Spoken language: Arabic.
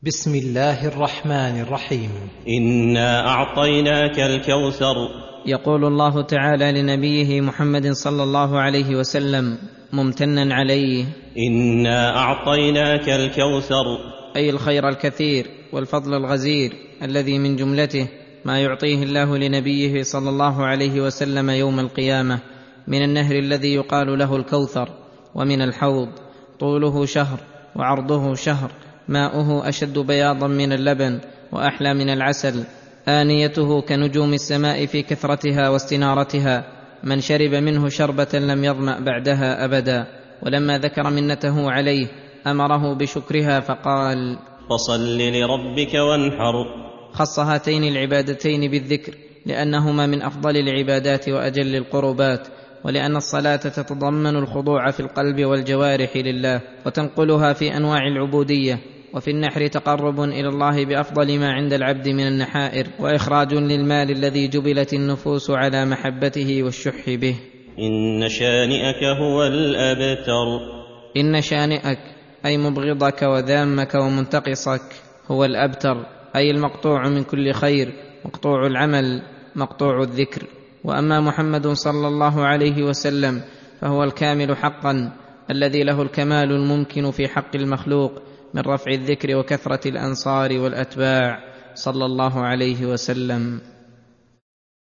بسم الله الرحمن الرحيم. إنا أعطيناك الكوثر. يقول الله تعالى لنبيه محمد صلى الله عليه وسلم ممتنا عليه: إنا أعطيناك الكوثر، أي الخير الكثير والفضل الغزير الذي من جملته ما يعطيه الله لنبيه صلى الله عليه وسلم يوم القيامة من النهر الذي يقال له الكوثر، ومن الحوض طوله شهر وعرضه شهر، ماؤه أشد بياضا من اللبن وأحلى من العسل، آنيته كنجوم السماء في كثرتها واستنارتها، من شرب منه شربة لم يظمأ بعدها أبدا. ولما ذكر منته عليه أمره بشكرها فقال: فصل لربك وانحر. خص هاتين العبادتين بالذكر لأنهما من أفضل العبادات وأجل القربات، ولأن الصلاة تتضمن الخضوع في القلب والجوارح لله وتنقلها في أنواع العبودية، وفي النحر تقرب إلى الله بأفضل ما عند العبد من النحائر، وإخراج للمال الذي جبلت النفوس على محبته والشح به. إن شانئك هو الأبتر. إن شانئك أي مبغضك وذامك ومنتقصك هو الأبتر، أي المقطوع من كل خير، مقطوع العمل، مقطوع الذكر. وأما محمد صلى الله عليه وسلم فهو الكامل حقا، الذي له الكمال الممكن في حق المخلوق من رفع الذكر وكثرة الأنصار والأتباع صلى الله عليه وسلم.